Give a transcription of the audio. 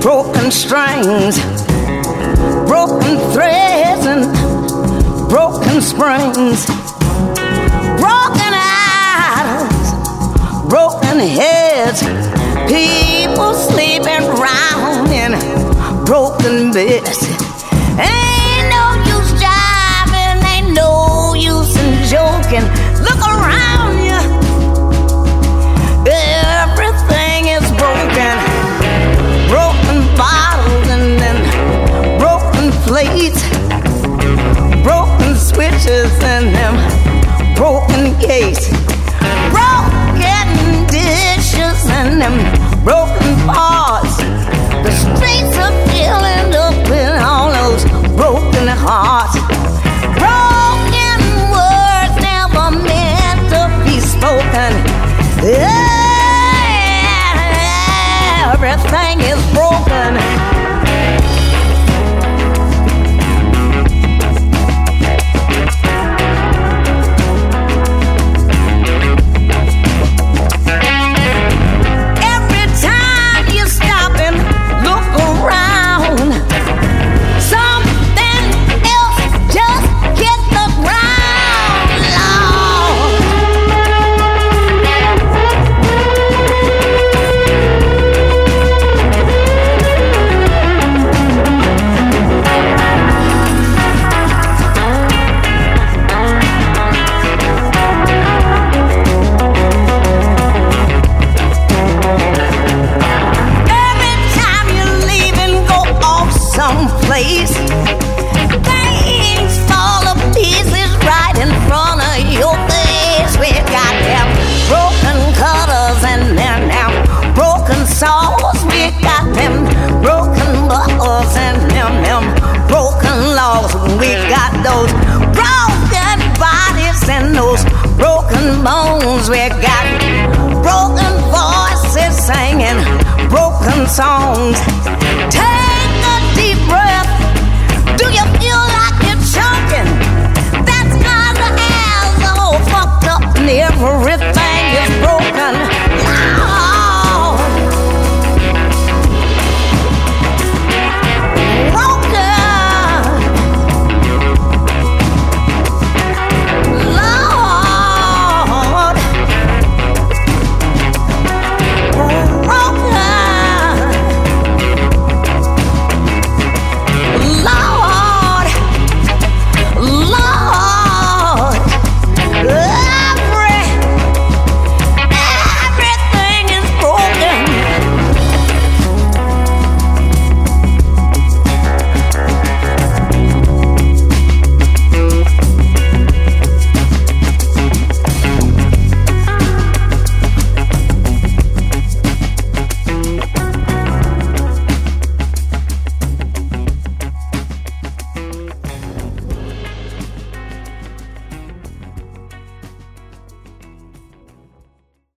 broken strings, broken threads and broken springs, broken idols, broken heads, people sleeping round in broken beds. Ain't no use jiving, ain't no use in joking. Look around you, everything is broken. Broken bottles and then broken plates, broken switches and them broken gates, broken dishes and them broken parts. The streets are filling up with all those broken hearts. Broken words never meant to be spoken. Everything is broken. Every time you stop and look around, something else just hit the ground, Lord. Every time you leave and go off someplace, things fall to pieces right in front of your face. We got them broken cutters and then them broken saws. We got them broken buckles and them broken laws. We got those broken bodies and those broken bones. We got broken voices singing broken songs. Take a deep breath. Do you feel like you're choking? That's 'cause the air's all fucked up and everything